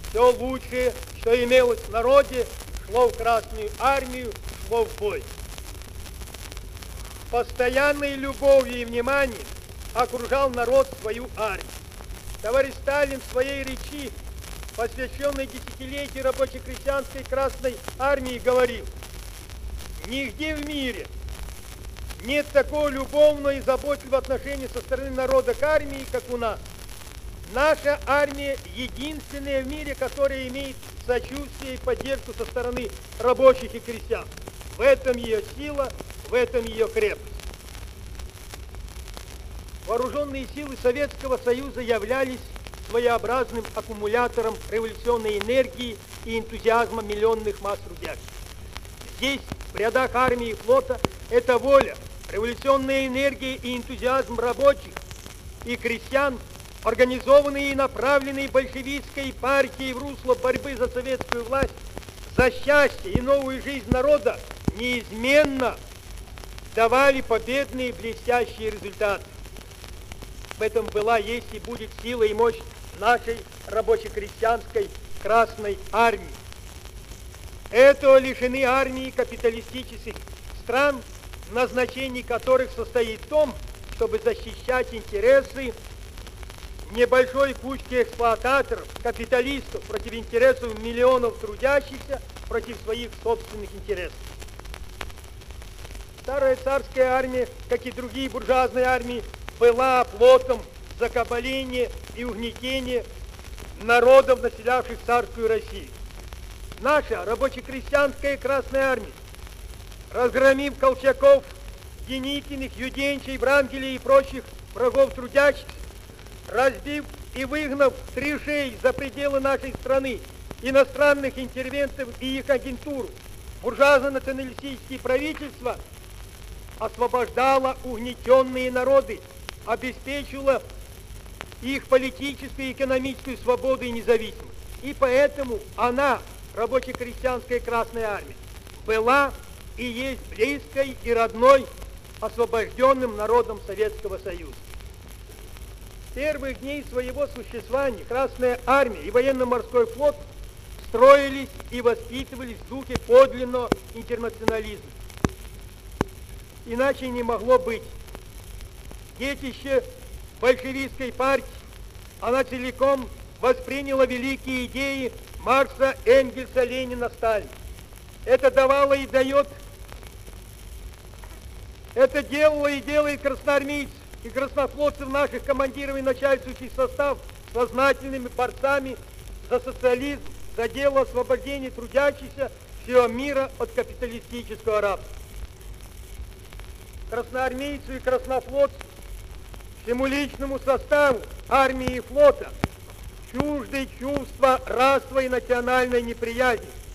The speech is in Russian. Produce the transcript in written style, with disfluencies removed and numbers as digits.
Все лучшее, что имелось в народе, шло в Красную армию, шло в бой. Постоянной любовью и вниманием окружал народ свою армию. Товарищ Сталин в своей речи, посвященной десятилетию рабоче-крестьянской Красной армии, говорил: нигде в мире нет такого любовного и заботливого отношения со стороны народа к армии, как у нас. Наша армия единственная в мире, которая имеет сочувствие и поддержку со стороны рабочих и крестьян. В этом ее сила, в этом ее крепость. Вооруженные силы Советского Союза являлись своеобразным аккумулятором революционной энергии и энтузиазма миллионных масс трудящихся. Здесь, в рядах армии и флота, эта воля, революционная энергия и энтузиазм рабочих и крестьян, организованные и направленные большевистской партией в русло борьбы за советскую власть, за счастье и новую жизнь народа, неизменно давали победные блестящие результаты. В этом была, есть и будет сила и мощь нашей рабоче-крестьянской Красной армии. Этого лишены армии капиталистических стран, назначение которых состоит в том, чтобы защищать интересы небольшой кучки эксплуататоров, капиталистов против интересов миллионов трудящихся, против своих собственных интересов. Старая царская армия, как и другие буржуазные армии, была оплотом закабаления и угнетения народов, населявших царскую Россию. Наша рабоче-крестьянская Красная армия, разгромив Колчаков, Деникиных, Юденчей, Врангелей и прочих врагов трудящихся, разбив и выгнав трешей за пределы нашей страны иностранных интервентов и их агентуру, буржуазно-националистические правительства освобождало угнетенные народы, обеспечила их политическую и экономическую свободу и независимость. И поэтому она, рабоче-крестьянская Красная армия, была и есть близкой и родной освобожденным народом Советского Союза. С первых дней своего существования Красная армия и военно-морской флот строились и воспитывались в духе подлинного интернационализма. Иначе не могло быть. Детище большевистской партии, она целиком восприняла великие идеи Маркса, Энгельса, Ленина, Сталина. Это давало и дает, это делало и делает красноармейцев и краснофлотцев, наших командиров и начальствующий состав, сознательными борцами за социализм, за дело освобождения трудящихся всего мира от капиталистического рабства. Красноармейцу и краснофлотцу, всему личному составу армии и флота чужды чувства расовой и национальной неприязни,